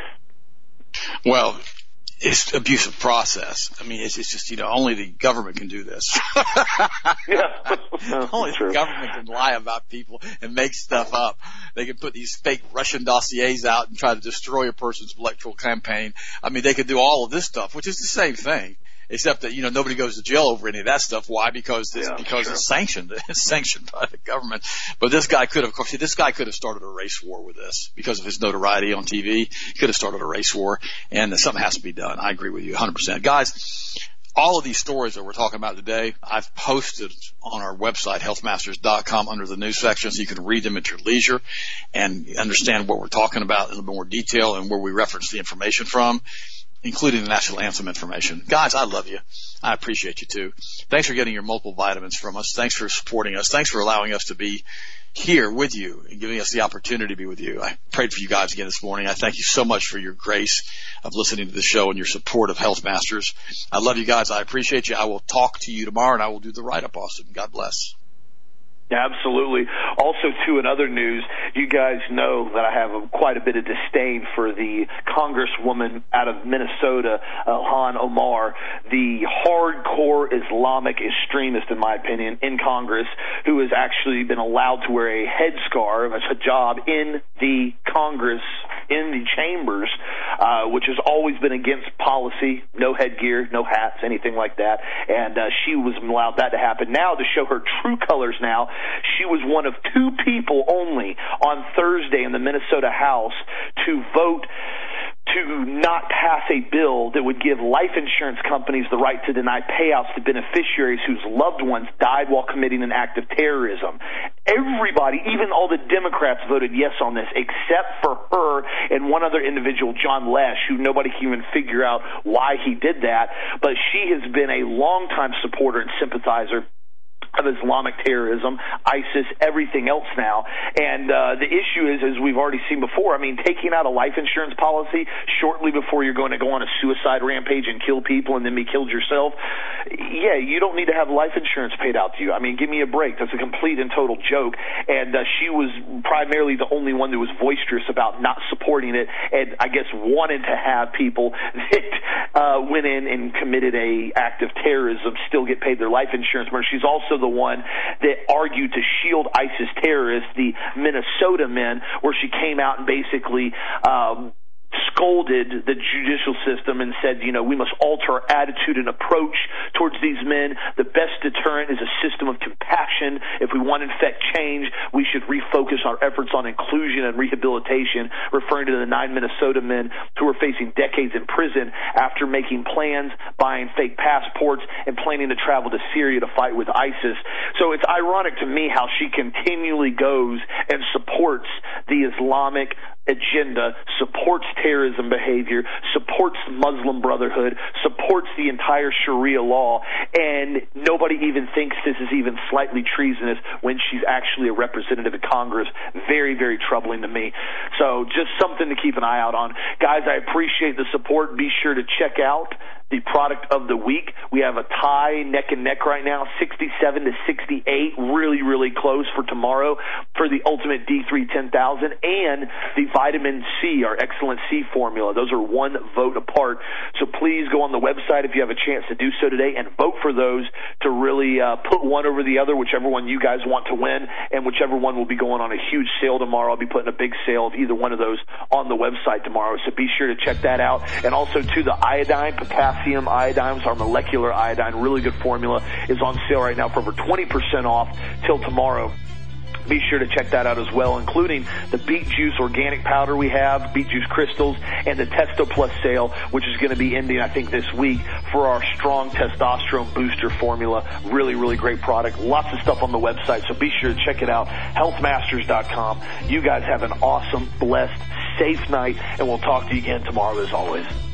Well, it's abusive process. I mean, it's just, only the government can do this. Only the government can lie about people and make stuff up. They can put these fake Russian dossiers out and try to destroy a person's electoral campaign. I mean, they could do all of this stuff, which is the same thing. Except that, nobody goes to jail over any of that stuff. Why? Because it's sanctioned. It's sanctioned by the government. But this guy could have started a race war with this because of his notoriety on TV. He could have started a race war, and something has to be done. I agree with you 100%. Guys, all of these stories that we're talking about today, I've posted on our website, healthmasters.com, under the news section, so you can read them at your leisure and understand what we're talking about in a little more detail and where we reference the information from, including the national anthem information. Guys, I love you. I appreciate you too. Thanks for getting your multiple vitamins from us. Thanks for supporting us. Thanks for allowing us to be here with you and giving us the opportunity to be with you. I prayed for you guys again this morning. I thank you so much for your grace of listening to the show and your support of Health Masters. I love you guys. I appreciate you. I will talk to you tomorrow, and I will do the write-up, Austin. God bless. Absolutely. Also, too, in other news, you guys know that I have quite a bit of disdain for the congresswoman out of Minnesota, Ilhan Omar, the hardcore Islamic extremist, in my opinion, in Congress, who has actually been allowed to wear a headscarf, a hijab, in the Congress, in the chambers, which has always been against policy, no headgear, no hats, anything like that, and she was allowed that to happen. Now, to show her true colors now, she was one of 2 people only on Thursday in the Minnesota House to vote to not pass a bill that would give life insurance companies the right to deny payouts to beneficiaries whose loved ones died while committing an act of terrorism. Everybody, even all the Democrats, voted yes on this, except for her and one other individual, John Lesh, who nobody can even figure out why he did that. But she has been a longtime supporter and sympathizer of Islamic terrorism, ISIS, everything else now. And the issue is, as we've already seen before, I mean, taking out a life insurance policy shortly before you're going to go on a suicide rampage and kill people and then be killed yourself, yeah, you don't need to have life insurance paid out to you. I mean, give me a break. That's a complete and total joke. And she was primarily the only one that was boisterous about not supporting it and, I guess, wanted to have people that went in and committed a act of terrorism still get paid their life insurance. She's also the one that argued to shield ISIS terrorists, the Minnesota men, where she came out and basically scolded the judicial system and said, you know, we must alter our attitude and approach towards these men. The best deterrent is a system of compassion. If we want to effect change, we should refocus our efforts on inclusion and rehabilitation, referring to the 9 Minnesota men who were facing decades in prison after making plans, buying fake passports, and planning to travel to Syria to fight with ISIS. So it's ironic to me how she continually goes and supports the Islamic agenda, supports terrorism behavior, supports Muslim Brotherhood, supports the entire Sharia law, and nobody even thinks this is even slightly treasonous when she's actually a representative of Congress. Very, very troubling to me. So just something to keep an eye out on. Guys, I appreciate the support. Be sure to check out the product of the week. We have a tie neck and neck right now, 67 to 68, really, really close for tomorrow for the Ultimate D3 10,000 and the Vitamin C, our Excellent C formula. Those are 1 vote apart. So please go on the website if you have a chance to do so today and vote for those to really put one over the other, whichever one you guys want to win, and whichever one will be going on a huge sale tomorrow. I'll be putting a big sale of either one of those on the website tomorrow. So be sure to check that out. And also to the iodine, potassium iodine, our molecular iodine, really good formula, is on sale right now for over 20% off till tomorrow. Be sure to check that out as well, including the Beet Juice organic powder we have, Beet Juice crystals, and the Testo Plus sale, which is going to be ending, I think, this week for our strong testosterone booster formula. Really, really great product. Lots of stuff on the website, so be sure to check it out, healthmasters.com. You guys have an awesome, blessed, safe night, and we'll talk to you again tomorrow as always.